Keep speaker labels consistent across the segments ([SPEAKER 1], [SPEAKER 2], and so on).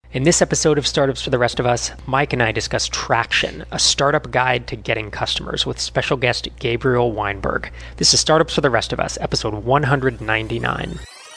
[SPEAKER 1] In this episode of Startups for the Rest of Us, Mike and I discuss Traction, a startup guide to getting customers with special guest Gabriel Weinberg. This is Startups for the Rest of Us, episode 199.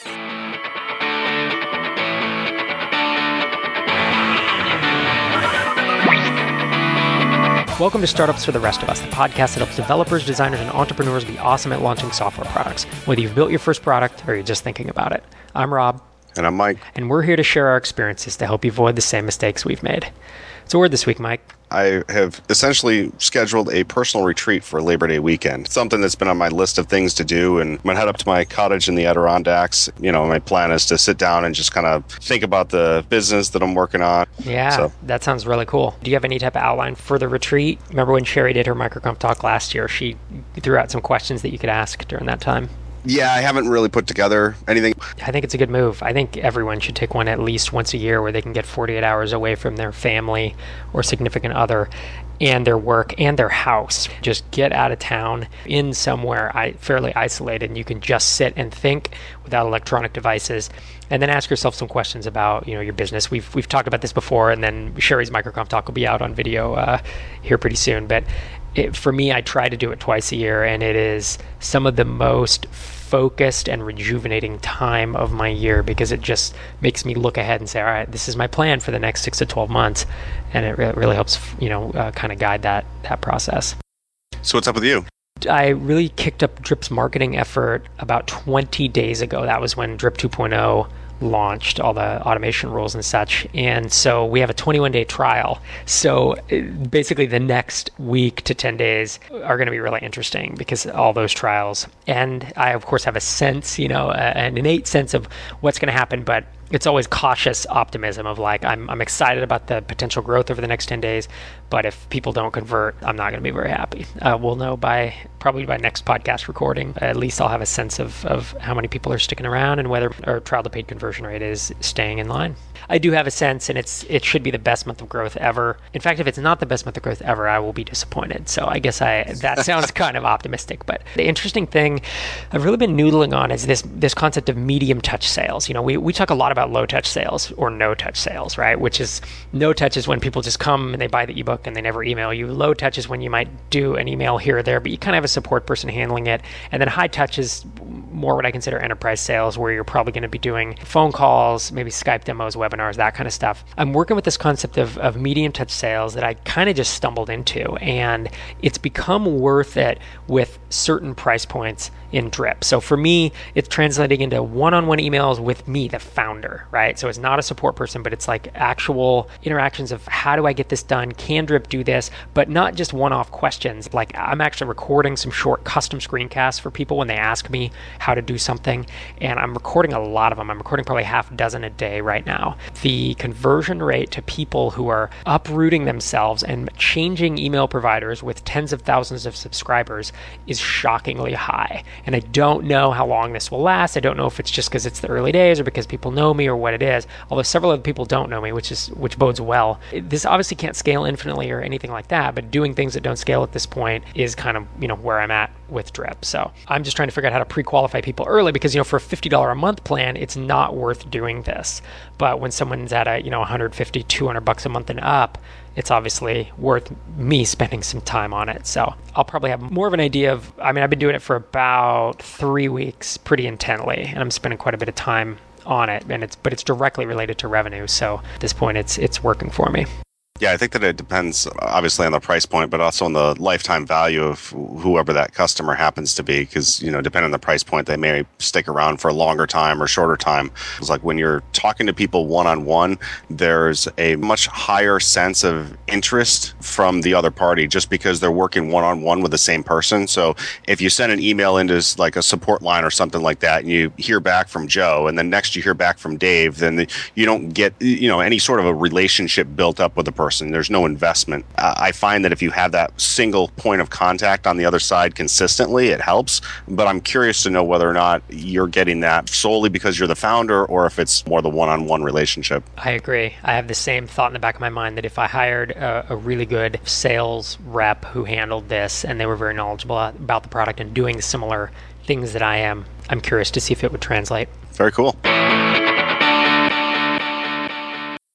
[SPEAKER 1] Welcome to Startups for the Rest of Us, the podcast that helps developers, designers, and entrepreneurs be awesome at launching software products, whether you've built your first product or you're just thinking about it. I'm Rob.
[SPEAKER 2] And I'm Mike.
[SPEAKER 1] And we're here to share our experiences to help you avoid the same mistakes we've made. So word this week, Mike.
[SPEAKER 2] I have essentially scheduled a personal retreat for Labor Day weekend. Something that's been on my list of things to do, and I'm going to head up to my cottage in the Adirondacks. You know, my plan is to sit down and just kind of think about the business that I'm working on.
[SPEAKER 1] Yeah, that sounds really cool. Do you have any type of outline for the retreat? Remember when Sherry did her MicroConf talk last year? She threw out some questions that you could ask during that time.
[SPEAKER 2] Yeah, I haven't really put together anything.
[SPEAKER 1] I think it's a good move. I think everyone should take one at least once a year where they can get 48 hours away from their family or significant other and their work and their house. Just get out of town in somewhere fairly isolated, and you can just sit and think without electronic devices, and then ask yourself some questions about your business. We've talked about this before, and then Sherry's MicroConf talk will be out on video here pretty soon. But for me, I try to do it twice a year, and it is some of the most focused and rejuvenating time of my year because it just makes me look ahead and say, all right, this is my plan for the next 6 to 12 months. And it really helps, kind of guide that process.
[SPEAKER 2] So what's up with you?
[SPEAKER 1] I really kicked up Drip's marketing effort about 20 days ago. That was when Drip 2.0 launched, all the automation rules and such. And so we have a 21-day trial. So basically the next week to 10 days are going to be really interesting because all those trials. And I, of course, have a sense, an innate sense of what's going to happen, but it's always cautious optimism of like, I'm excited about the potential growth over the next 10 days, but if people don't convert, I'm not going to be very happy. We'll know probably by next podcast recording. At least I'll have a sense of how many people are sticking around and whether our trial to paid conversion rate is staying in line. I do have a sense, and it should be the best month of growth ever. In fact, if it's not the best month of growth ever, I will be disappointed. So I guess that sounds kind of optimistic. But the interesting thing I've really been noodling on is this concept of medium touch sales. We talk a lot about low touch sales or no touch sales, right? Which is no touch is when people just come and they buy the ebook and they never email you. Low touch is when you might do an email here or there, but you kind of have a support person handling it. And then high touch is more what I consider enterprise sales, where you're probably going to be doing phone calls, maybe Skype demos, webinars, that kind of stuff. I'm working with this concept of medium touch sales that I kind of just stumbled into, and it's become worth it with certain price points in Drip. So for me, it's translating into one-on-one emails with me, the founder, right? So it's not a support person, but it's like actual interactions of how do I get this done? Can Drip do this? But not just one-off questions. Like I'm actually recording some short custom screencasts for people when they ask me how to do something, and I'm recording a lot of them. I'm recording probably half a dozen a day right now. The conversion rate to people who are uprooting themselves and changing email providers with tens of thousands of subscribers is shockingly high. And I don't know how long this will last. I don't know if it's just because it's the early days or because people know me or what it is, although several other people don't know me, which bodes well. This obviously can't scale infinitely or anything like that, but doing things that don't scale at this point is kind of, where I'm at with Drip. So I'm just trying to figure out how to pre-qualify people early because, for a $50 a month plan, it's not worth doing this. But when someone's at a, $150, $200 a month and up, it's obviously worth me spending some time on it. So I'll probably have more of an idea of, I've been doing it for about 3 weeks pretty intently, and I'm spending quite a bit of time on it, but it's directly related to revenue. So at this point, it's working for me.
[SPEAKER 2] Yeah, I think that it depends obviously on the price point, but also on the lifetime value of whoever that customer happens to be. Because, depending on the price point, they may stick around for a longer time or shorter time. It's like when you're talking to people one-on-one, there's a much higher sense of interest from the other party just because they're working one-on-one with the same person. So if you send an email into like a support line or something like that, and you hear back from Joe, and then next you hear back from Dave, then you don't get, any sort of a relationship built up with the person. There's no investment. I find that if you have that single point of contact on the other side consistently, it helps. But I'm curious to know whether or not you're getting that solely because you're the founder or if it's more the one-on-one relationship.
[SPEAKER 1] I agree. I have the same thought in the back of my mind that if I hired a really good sales rep who handled this and they were very knowledgeable about the product and doing similar things that I am, I'm curious to see if it would translate.
[SPEAKER 2] Very cool.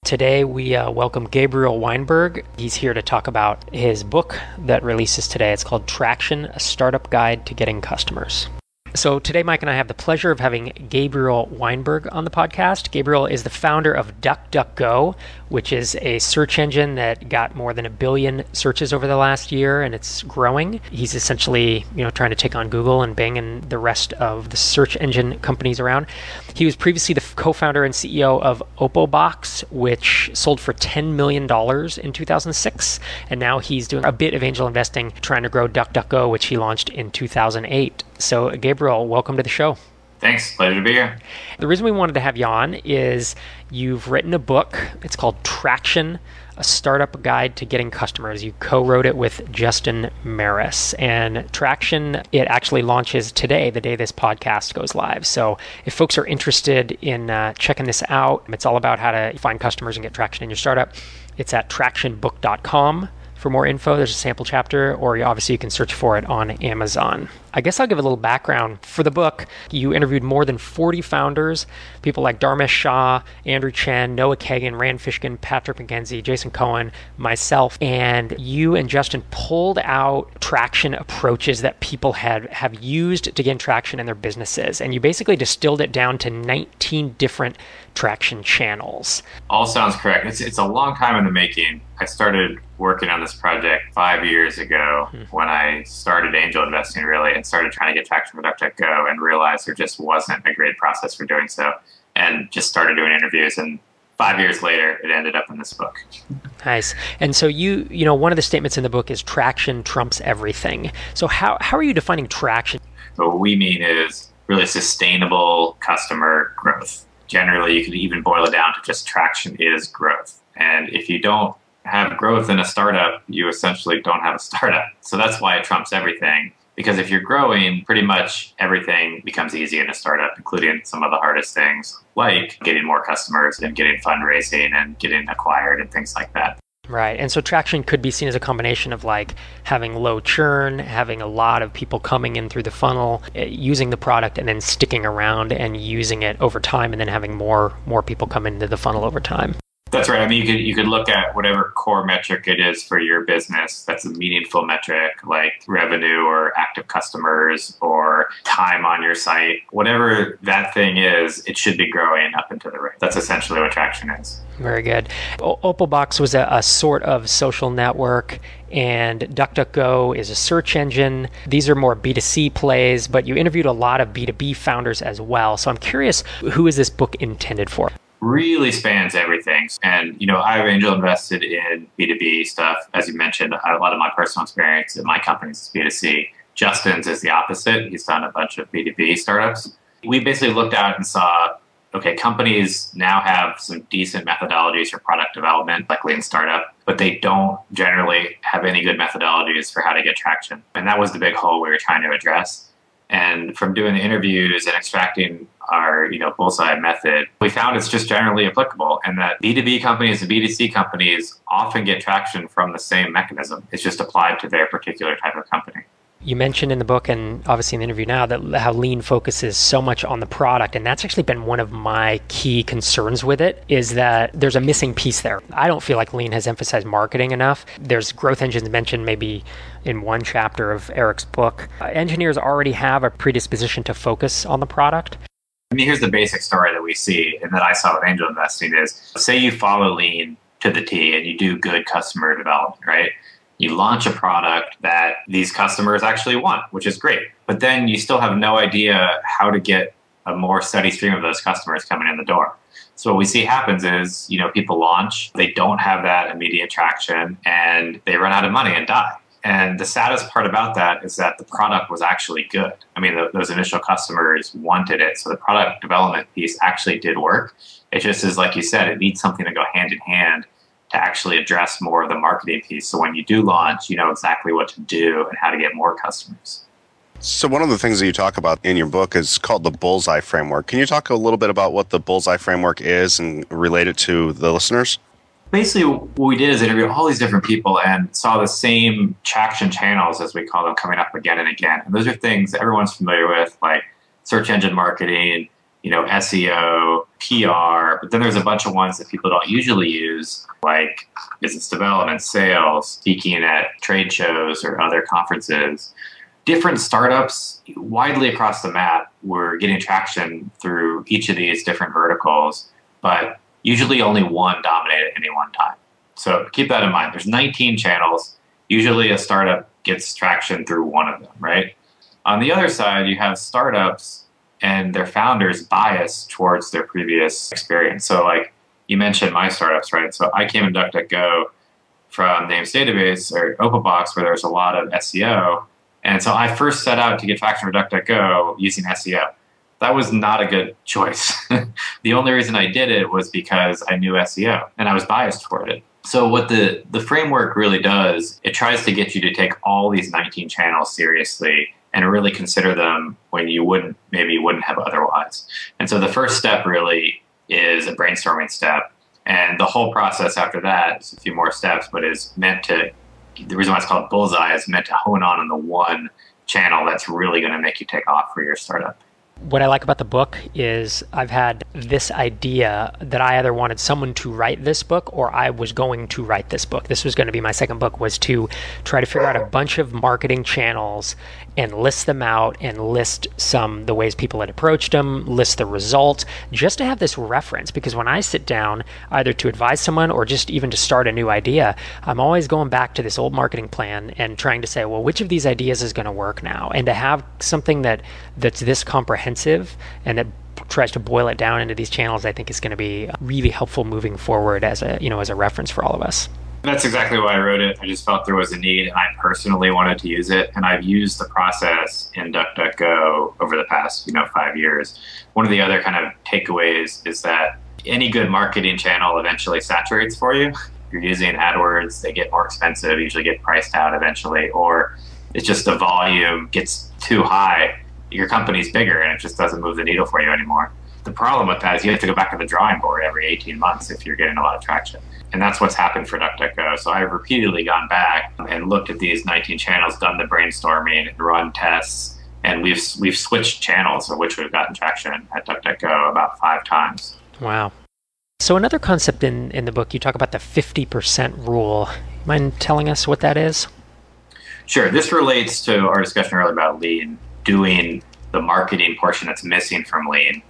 [SPEAKER 1] Today, we welcome Gabriel Weinberg. He's here to talk about his book that releases today. It's called Traction, A Startup Guide to Getting Customers. So today, Mike and I have the pleasure of having Gabriel Weinberg on the podcast. Gabriel is the founder of DuckDuckGo, which is a search engine that got more than 1 billion searches over the last year, and it's growing. He's essentially, trying to take on Google and Bing and the rest of the search engine companies around. He was previously the co-founder and CEO of Opobox, which sold for $10 million in 2006, and now he's doing a bit of angel investing, trying to grow DuckDuckGo, which he launched in 2008. So, Gabriel, welcome to the show.
[SPEAKER 3] Thanks. Pleasure to be here.
[SPEAKER 1] The reason we wanted to have you on is you've written a book. It's called Traction, A Startup Guide to Getting Customers. You co-wrote it with Justin Maris. And Traction, it actually launches today, the day this podcast goes live. So if folks are interested in checking this out, it's all about how to find customers and get traction in your startup. It's at tractionbook.com. For more info, there's a sample chapter, or obviously you can search for it on Amazon. I guess I'll give a little background. For the book, you interviewed more than 40 founders, people like Dharmesh Shah, Andrew Chen, Noah Kagan, Rand Fishkin, Patrick McKenzie, Jason Cohen, myself, and you and Justin pulled out traction approaches that people have used to gain traction in their businesses. And you basically distilled it down to 19 different traction channels.
[SPEAKER 3] All sounds correct. It's a long time in the making. I started working on this project 5 years ago when I started angel investing, really, and started trying to get traction for DuckDuckGo and realized there just wasn't a great process for doing so, and just started doing interviews. And 5 years later, it ended up in this book.
[SPEAKER 1] Nice. And so you one of the statements in the book is traction trumps everything. So how are you defining traction?
[SPEAKER 3] What we mean is really sustainable customer growth. Generally, you could even boil it down to just traction is growth. And if you don't have growth in a startup, you essentially don't have a startup. So that's why it trumps everything. Because if you're growing, pretty much everything becomes easy in a startup, including some of the hardest things, like getting more customers and getting fundraising and getting acquired and things like that.
[SPEAKER 1] Right. And so traction could be seen as a combination of like having low churn, having a lot of people coming in through the funnel, using the product and then sticking around and using it over time, and then having more people come into the funnel over time.
[SPEAKER 3] That's right. I mean, you could look at whatever core metric it is for your business that's a meaningful metric, like revenue or active customers or time on your site. Whatever that thing is, it should be growing up and to the right. That's essentially what traction is.
[SPEAKER 1] Very good. Opobox was a sort of social network, and DuckDuckGo is a search engine. These are more B2C plays, but you interviewed a lot of B2B founders as well. So I'm curious, who is this book intended for?
[SPEAKER 3] Really spans everything. And, I've angel invested in B2B stuff. As you mentioned, a lot of my personal experience in my company is B2C. Justin's is the opposite. He's done a bunch of B2B startups. We basically looked out and saw, okay, companies now have some decent methodologies for product development, like Lean Startup, but they don't generally have any good methodologies for how to get traction. And that was the big hole we were trying to address. And from doing the interviews and extracting our, bullseye method, we found it's just generally applicable, and that B2B companies and B2C companies often get traction from the same mechanism. It's just applied to their particular type of company.
[SPEAKER 1] You mentioned in the book and obviously in the interview now that how Lean focuses so much on the product, and that's actually been one of my key concerns with it, is that there's a missing piece there. I don't feel like Lean has emphasized marketing enough. There's growth engines mentioned maybe in one chapter of Eric's book. Engineers already have a predisposition to focus on the product.
[SPEAKER 3] I mean, here's the basic story that we see and that I saw with angel investing is, say you follow Lean to the T and you do good customer development, right? You launch a product that these customers actually want, which is great. But then you still have no idea how to get a more steady stream of those customers coming in the door. So what we see happens is, people launch, they don't have that immediate traction, and they run out of money and die. And the saddest part about that is that the product was actually good. I mean, those initial customers wanted it. So the product development piece actually did work. It just is, like you said, it needs something to go hand in hand to actually address more of the marketing piece. So when you do launch, you know exactly what to do and how to get more customers.
[SPEAKER 2] So one of the things that you talk about in your book is called the Bullseye Framework. Can you talk a little bit about what the Bullseye Framework is and relate it to the listeners?
[SPEAKER 3] Basically, what we did is interview all these different people and saw the same traction channels, as we call them, coming up again and again. And those are things that everyone's familiar with, like search engine marketing, SEO, PR, but then there's a bunch of ones that people don't usually use, like business development, sales, speaking at trade shows or other conferences. Different startups widely across the map were getting traction through each of these different verticals, but usually only one dominated at any one time. So keep that in mind. There's 19 channels. Usually a startup gets traction through one of them, right? On the other side, you have startups and their founders bias towards their previous experience. So like you mentioned my startups, right? So I came in DuckDuckGo from Names Database or OpenBox where there's a lot of SEO. And so I first set out to get traction for DuckDuckGo using SEO. That was not a good choice. The only reason I did it was because I knew SEO and I was biased toward it. So what the framework really does, it tries to get you to take all these 19 channels seriously and really consider them when you wouldn't have otherwise. And so the first step really is a brainstorming step. And the whole process after that is a few more steps, but is meant to, the reason why it's called Bullseye is meant to hone on the one channel that's really going to make you take off for your startup.
[SPEAKER 1] What I like about the book is I've had this idea that I either wanted someone to write this book or I was going to write this book. This was going to be my second book, was to try to figure out a bunch of marketing channels and list them out and list the ways people had approached them, list the results, just to have this reference. Because when I sit down either to advise someone or just even to start a new idea, I'm always going back to this old marketing plan and trying to say, well, which of these ideas is going to work now? And to have something that's this comprehensive and that tries to boil it down into these channels, I think is going to be really helpful moving forward as a reference for all of us.
[SPEAKER 3] That's exactly why I wrote it. I just felt there was a need and I personally wanted to use it. And I've used the process in DuckDuckGo over the past 5 years. One of the other kind of takeaways is that any good marketing channel eventually saturates for you. If you're using AdWords, they get more expensive, usually get priced out eventually, or it's just the volume gets too high. Your company's bigger and it just doesn't move the needle for you anymore. The problem with that is you have to go back to the drawing board every 18 months if you're getting a lot of traction. And that's what's happened for DuckDuckGo. So I've repeatedly gone back and looked at these 19 channels, done the brainstorming, run tests, and we've switched channels of which we've gotten traction at DuckDuckGo about 5 times.
[SPEAKER 1] Wow. So another concept in the book, you talk about the 50% rule. Mind telling us what that is?
[SPEAKER 3] Sure. This relates to our discussion earlier about Lean, doing the marketing portion that's missing from Lean.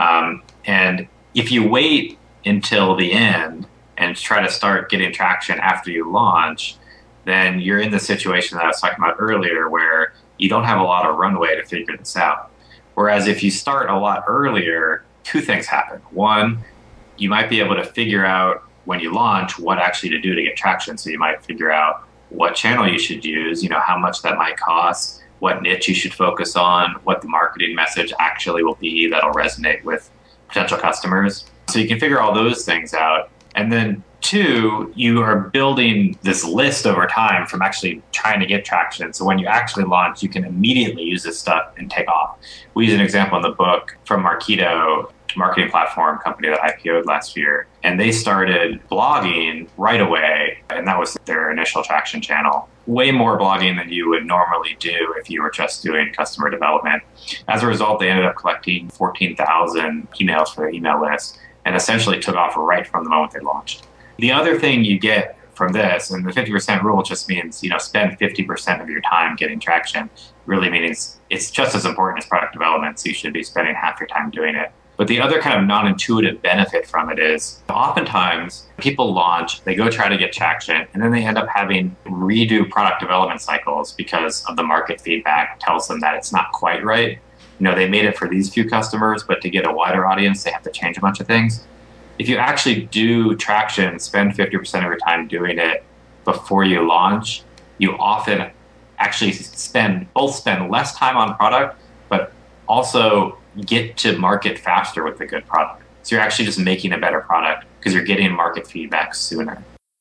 [SPEAKER 3] And if you wait until the end and try to start getting traction after you launch, then you're in the situation that I was talking about earlier where you don't have a lot of runway to figure this out. Whereas if you start a lot earlier, 2 things happen. One, you might be able to figure out when you launch what actually to do to get traction. So you might figure out what channel you should use, how much that might cost, what niche you should focus on, what the marketing message actually will be that'll resonate with potential customers. So you can figure all those things out. And then 2, you are building this list over time from actually trying to get traction. So when you actually launch, you can immediately use this stuff and take off. We use an example in the book from Marketo, marketing platform company that IPO'd last year. And they started blogging right away. And that was their initial traction channel. Way more blogging than you would normally do if you were just doing customer development. As a result, they ended up collecting 14,000 emails for their email list and essentially took off right from the moment they launched. The other thing you get from this, and the 50% rule just means, spend 50% of your time getting traction, really means it's just as important as product development, so you should be spending half your time doing it. But the other kind of non-intuitive benefit from it is oftentimes people launch, they go try to get traction, and then they end up having redo product development cycles because of the market feedback tells them that it's not quite right. They made it for these few customers, but to get a wider audience, they have to change a bunch of things. If you actually do traction, spend 50% of your time doing it before you launch, you often actually spend less time on product, but also get to market faster with a good product. So you're actually just making a better product because you're getting market feedback sooner.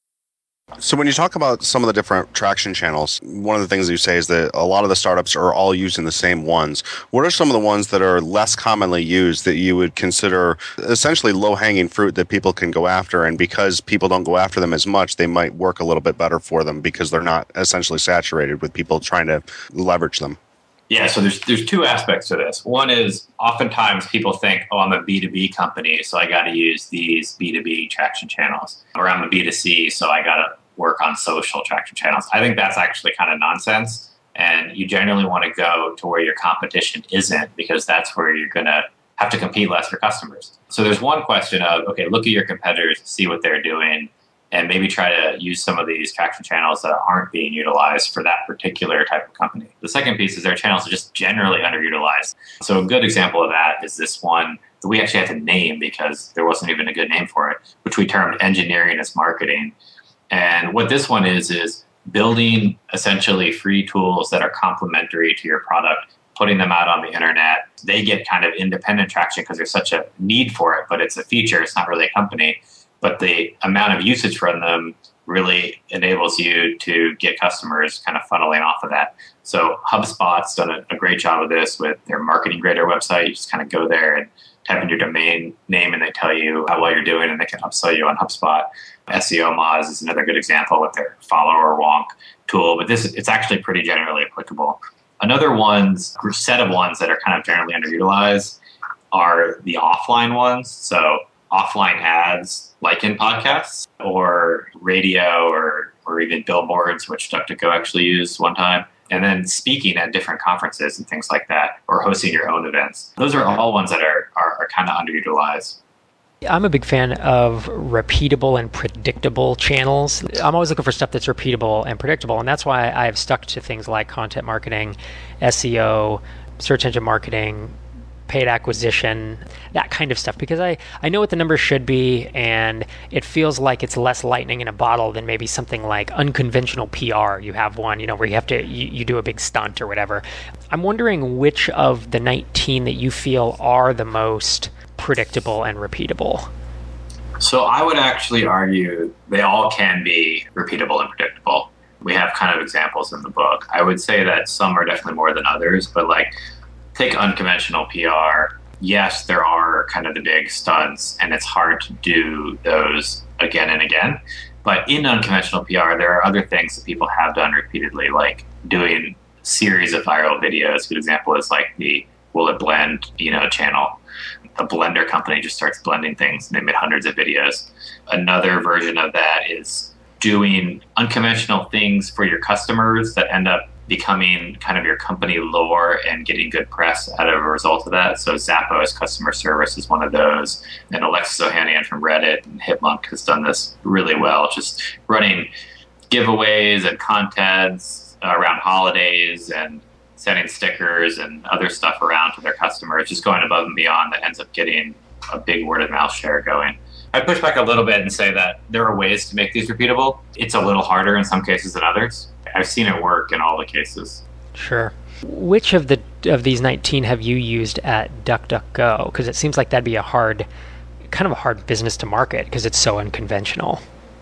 [SPEAKER 2] So when you talk about some of the different traction channels, one of the things you say is that a lot of the startups are all using the same ones. What are some of the ones that are less commonly used that you would consider essentially low-hanging fruit that people can go after, and because people don't go after them as much, they might work a little bit better for them because they're not essentially saturated with people trying to leverage them?
[SPEAKER 3] Yeah, so there's two aspects to this. One is oftentimes people think, oh, I'm a B2B company, so I got to use these B2B traction channels. Or I'm a B2C, so I got to work on social traction channels. I think that's actually kind of nonsense. And you generally want to go to where your competition isn't, because that's where you're going to have to compete less for customers. So there's one question of, okay, look at your competitors, see what they're doing, and maybe try to use some of these traction channels that aren't being utilized for that particular type of company. The second piece is their channels are just generally underutilized. So a good example of that is this one that we actually had to name because there wasn't even a good name for it, which we termed engineering as marketing. And what this one is building essentially free tools that are complementary to your product, putting them out on the internet. They get kind of independent traction because there's such a need for it, but it's a feature. It's not really a company. But the amount of usage from them really enables you to get customers kind of funneling off of that. So HubSpot's done a great job of this with their Marketing Grader website. You just kind of go there and type in your domain name and they tell you how well you're doing and they can upsell you on HubSpot. SEO Moz is another good example with their follower wonk tool, but it's actually pretty generally applicable. Another set of ones that are kind of generally underutilized are the offline ones. So offline ads like in podcasts or radio or even billboards, which DuckDuckGo actually used one time. And then speaking at different conferences and things like that, or hosting your own events. Those are all ones that are kind of underutilized.
[SPEAKER 1] I'm a big fan of repeatable and predictable channels. I'm always looking for stuff that's repeatable and predictable, and that's why I've stuck to things like content marketing, SEO, search engine marketing, paid acquisition, that kind of stuff, because I know what the numbers should be, and it feels like it's less lightning in a bottle than maybe something like unconventional PR. You have one, where you have to, you do a big stunt or whatever. I'm wondering which of the 19 that you feel are the most predictable and repeatable.
[SPEAKER 3] So I would actually argue they all can be repeatable and predictable. We have kind of examples in the book. I would say that some are definitely more than others, but take unconventional PR. Yes, there are kind of the big stunts, and it's hard to do those again and again. But in unconventional PR, there are other things that people have done repeatedly, like doing a series of viral videos. A good example is like the Will It Blend, channel. The blender company just starts blending things, and they made hundreds of videos. Another version of that is doing unconventional things for your customers that end up becoming kind of your company lore and getting good press out of a result of that. So Zappos customer service is one of those. And Alexis Ohanian from Reddit and Hipmunk has done this really well, just running giveaways and contents around holidays and sending stickers and other stuff around to their customers, just going above and beyond that ends up getting a big word of mouth share going. I push back a little bit and say that there are ways to make these repeatable. It's a little harder in some cases than others. I've seen it work in all the cases.
[SPEAKER 1] Sure. Which of these 19 have you used at DuckDuckGo? Because it seems like that'd be a hard business to market because it's so unconventional.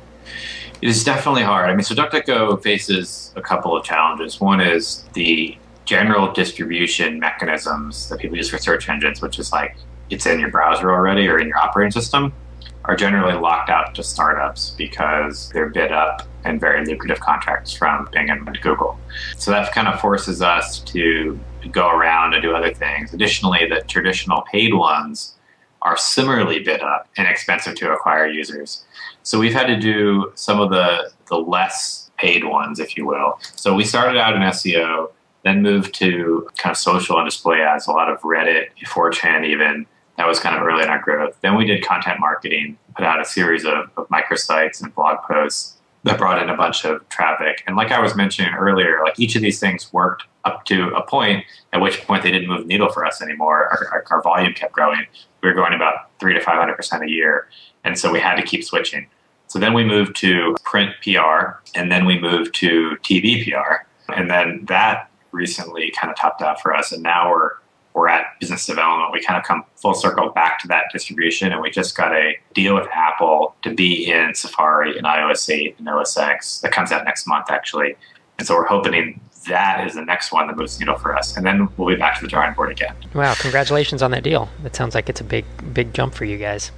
[SPEAKER 3] It is definitely hard. So DuckDuckGo faces a couple of challenges. One is the general distribution mechanisms that people use for search engines, which is like it's in your browser already or in your operating system, are generally locked out to startups because they're bid up and very lucrative contracts from Bing and Google. So that kind of forces us to go around and do other things. Additionally, the traditional paid ones are similarly bid up and expensive to acquire users. So we've had to do some of the less paid ones, if you will. So we started out in SEO, then moved to kind of social and display ads, a lot of Reddit, 4chan even. That was kind of early in our growth. Then we did content marketing, put out a series of microsites and blog posts that brought in a bunch of traffic. And like I was mentioning earlier, each of these things worked up to a point at which point they didn't move the needle for us anymore. Our volume kept growing. We were growing about 300 to 500% a year. And so we had to keep switching. So then we moved to print PR, and then we moved to TV PR. And then that recently kind of topped out for us. And now we're at business development. We kind of come full circle back to that distribution, and we just got a deal with Apple to be in Safari and iOS 8 and OS X. That comes out next month, actually. And so we're hoping that is the next one that moves the needle for us. And then we'll be back to the drawing board again.
[SPEAKER 1] Wow, congratulations on that deal. That sounds like it's a big jump for you guys.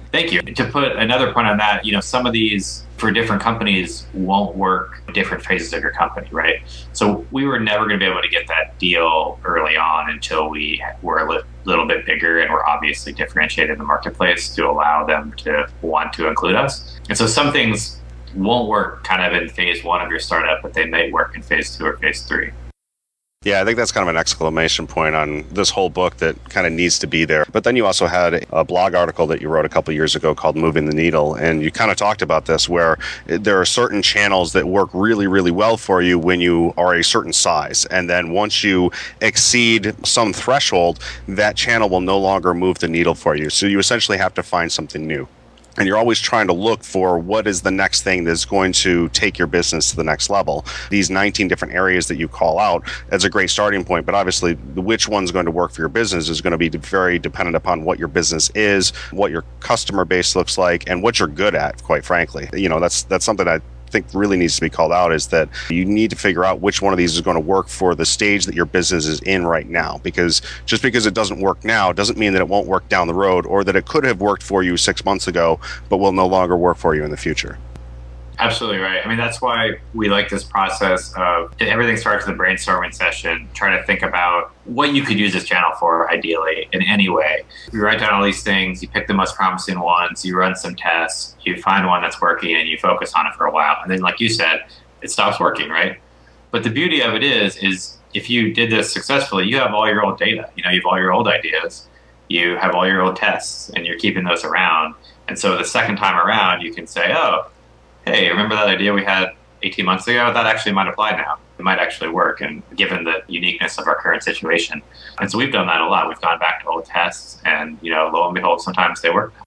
[SPEAKER 3] Thank you. To put another point on that, some of these for different companies won't work in different phases of your company, right? So we were never going to be able to get that deal early on until we were a little bit bigger and were obviously differentiated in the marketplace to allow them to want to include us. And so some things won't work kind of in phase one of your startup, but they may work in phase 2 or phase 3.
[SPEAKER 2] Yeah, I think that's kind of an exclamation point on this whole book that kind of needs to be there. But then you also had a blog article that you wrote a couple of years ago called Moving the Needle. And you kind of talked about this where there are certain channels that work really, really well for you when you are a certain size. And then once you exceed some threshold, that channel will no longer move the needle for you. So you essentially have to find something new. And you're always trying to look for what is the next thing that's going to take your business to the next level. These 19 different areas that you call out, that's a great starting point. But obviously, which one's going to work for your business is going to be very dependent upon what your business is, what your customer base looks like, and what you're good at, quite frankly. That's something I think really needs to be called out, is that you need to figure out which one of these is going to work for the stage that your business is in right now. Because just because it doesn't work now doesn't mean that it won't work down the road, or that it could have worked for you 6 months ago but will no longer work for you in the future.
[SPEAKER 3] Absolutely right. I mean, that's why we like this process of everything starts with a brainstorming session, trying to think about what you could use this channel for ideally in any way. You write down all these things, you pick the most promising ones, you run some tests, you find one that's working and you focus on it for a while. And then, like you said, it stops working, right? But the beauty of it is if you did this successfully, you have all your old data, you have all your old ideas, you have all your old tests, and you're keeping those around. And so the second time around, you can say, oh, hey, remember that idea we had 18 months ago? That actually might apply now. It might actually work, and given the uniqueness of our current situation. And so we've done that a lot. We've gone back to old tests, and lo and behold, sometimes they work.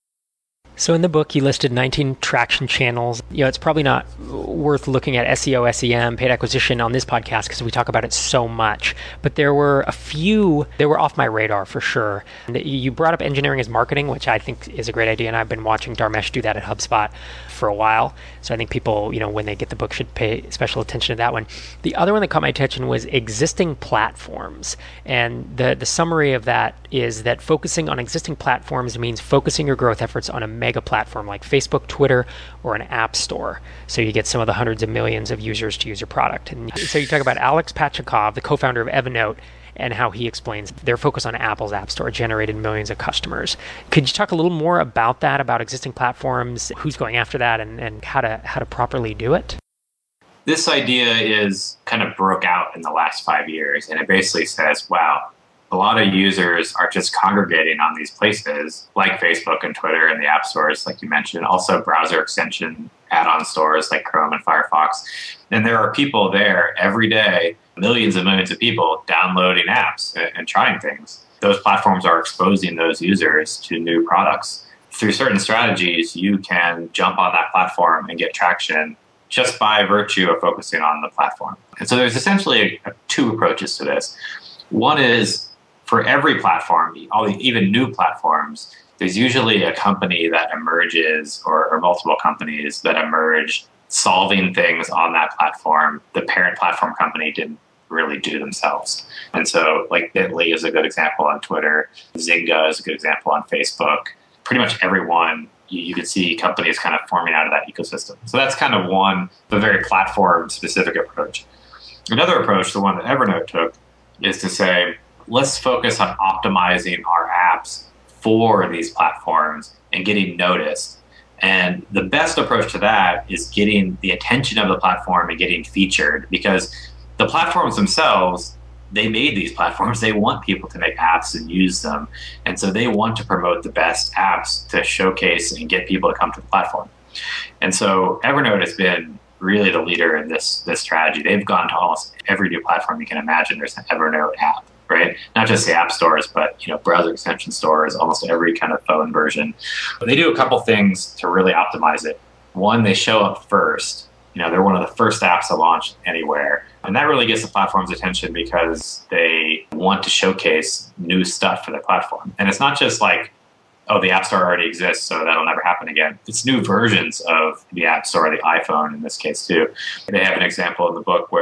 [SPEAKER 1] So in the book, you listed 19 traction channels. It's probably not worth looking at SEO, SEM, paid acquisition on this podcast because we talk about it so much. But there were a few that were off my radar for sure. You brought up engineering as marketing, which I think is a great idea, and I've been watching Dharmesh do that at HubSpot for a while. So I think people, when they get the book, should pay special attention to that one. The other one that caught my attention was existing platforms. And the summary of that is that focusing on existing platforms means focusing your growth efforts on a mega platform like Facebook, Twitter, or an app store. So you get some of the hundreds of millions of users to use your product. And so you talk about Alex Pachakov, the co-founder of Evernote, and how he explains their focus on Apple's App Store generated millions of customers. Could you talk a little more about that, about existing platforms, who's going after that, and how to properly do it?
[SPEAKER 3] This idea is kind of broke out in the last 5 years, and it basically says, wow, a lot of users are just congregating on these places like Facebook and Twitter and the app stores, like you mentioned, also browser extension add-on stores like Chrome and Firefox. And there are people there every day, millions and millions of people downloading apps and trying things. Those platforms are exposing those users to new products. Through certain strategies, you can jump on that platform and get traction just by virtue of focusing on the platform. And so there's essentially two approaches to this. One is, for every platform, even new platforms, there's usually a company that emerges or multiple companies that emerge solving things on that platform the parent platform company didn't really do themselves. And so like Bitly is a good example on Twitter. Zynga is a good example on Facebook. Pretty much everyone, you can see companies kind of forming out of that ecosystem. So that's kind of one, the very platform-specific approach. Another approach, the one that Evernote took, is to say, let's focus on optimizing our apps for these platforms and getting noticed. And the best approach to that is getting the attention of the platform and getting featured, because the platforms themselves, they made these platforms. They want people to make apps and use them. And so they want to promote the best apps to showcase and get people to come to the platform. And so Evernote has been really the leader in this strategy. They've gone to almost every new platform you can imagine. There's an Evernote app, right? Not just the app stores, but browser extension stores, almost every kind of phone version. But they do a couple things to really optimize it. One, they show up first. They're one of the first apps to launch anywhere. And that really gets the platform's attention because they want to showcase new stuff for their platform. And it's not just like, oh, the App Store already exists, so that'll never happen again. It's new versions of the App Store, the iPhone in this case too. They have an example in the book where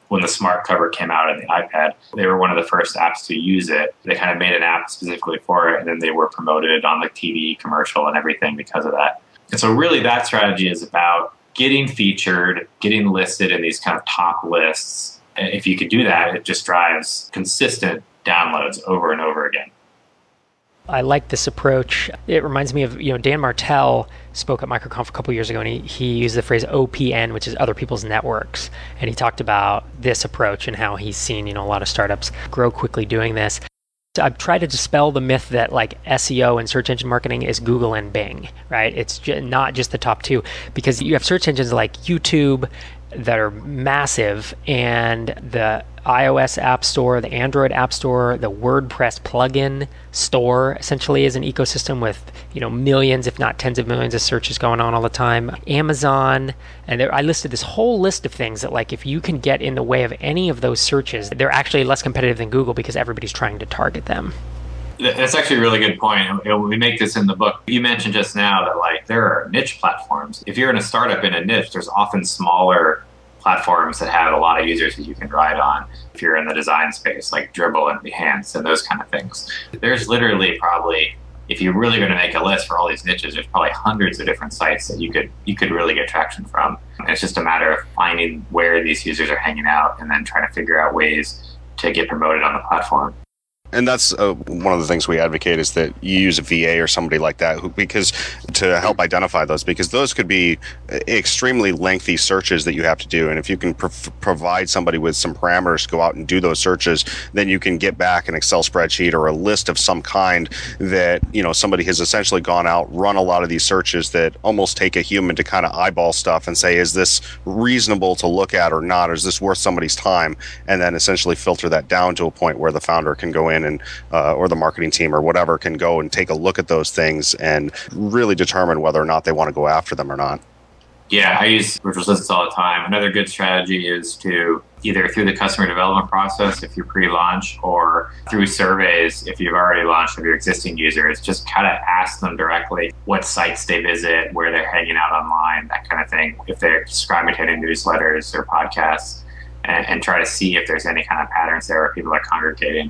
[SPEAKER 3] when the smart cover came out on the iPad, they were one of the first apps to use it. They kind of made an app specifically for it, and then they were promoted on like TV commercial and everything because of that. And so really that strategy is about getting featured, getting listed in these kind of top lists. And if you could do that, it just drives consistent downloads over and over again.
[SPEAKER 1] I like this approach. It reminds me of, Dan Martell spoke at MicroConf a couple years ago, and he used the phrase OPN, which is other people's networks. And he talked about this approach and how he's seen, a lot of startups grow quickly doing this. I've tried to dispel the myth that like SEO and search engine marketing is Google and Bing, right? It's not just the top two, because you have search engines like YouTube that are massive, and the iOS App Store, the Android App Store, the WordPress plugin store essentially is an ecosystem with millions, if not tens of millions of searches going on all the time. Amazon, and I listed this whole list of things that like if you can get in the way of any of those searches, they're actually less competitive than Google because everybody's trying to target them.
[SPEAKER 3] That's actually a really good point. We make this in the book. You mentioned just now that like there are niche platforms. If you're in a startup in a niche, there's often smaller platforms that have a lot of users that you can ride on. If you're in the design space, like Dribbble and Behance and those kind of things, there's literally probably, if you're really going to make a list for all these niches, there's probably hundreds of different sites that you could really get traction from. And it's just a matter of finding where these users are hanging out and then trying to figure out ways to get promoted on the platform.
[SPEAKER 2] And that's one of the things we advocate is that you use a VA or somebody like that because to help identify those, because those could be extremely lengthy searches that you have to do. And if you can provide somebody with some parameters to go out and do those searches, then you can get back an Excel spreadsheet or a list of some kind that, somebody has essentially gone out, run a lot of these searches that almost take a human to kind of eyeball stuff and say, is this reasonable to look at or not? Or is this worth somebody's time? And then essentially filter that down to a point where the founder can go in and or the marketing team or whatever can go and take a look at those things and really determine whether or not they want to go after them or not.
[SPEAKER 3] Yeah, I use virtual assistants all the time. Another good strategy is to either through the customer development process if you're pre-launch, or through surveys if you've already launched of your existing users, just kind of ask them directly what sites they visit, where they're hanging out online, that kind of thing. If they're subscribing to any newsletters or podcasts, and try to see if there's any kind of patterns there where people are congregating.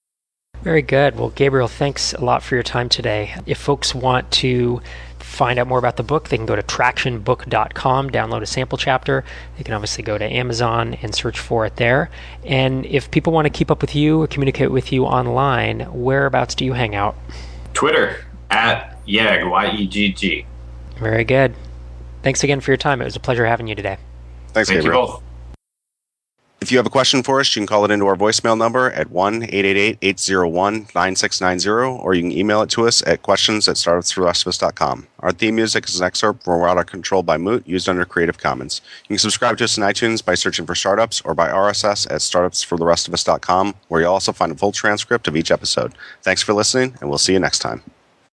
[SPEAKER 1] Very good. Well, Gabriel, thanks a lot for your time today. If folks want to find out more about the book, they can go to tractionbook.com, download a sample chapter. They can obviously go to Amazon and search for it there. And if people want to keep up with you or communicate with you online, whereabouts do you hang out?
[SPEAKER 3] Twitter, @Yegg, YEGG.
[SPEAKER 1] Very good. Thanks again for your time. It was a pleasure having you today.
[SPEAKER 2] Thanks,
[SPEAKER 3] Thank
[SPEAKER 2] Gabriel.
[SPEAKER 3] you both.
[SPEAKER 2] If you have a question for us, you can call it into our voicemail number at 1-888-801-9690, or you can email it to us at questions@startupsfortherestofus.com. Our theme music is an excerpt from Out of Control by Moot, used under Creative Commons. You can subscribe to us on iTunes by searching for Startups, or by RSS at startupsfortherestofus.com, where you'll also find a full transcript of each episode. Thanks for listening, and we'll see you next time.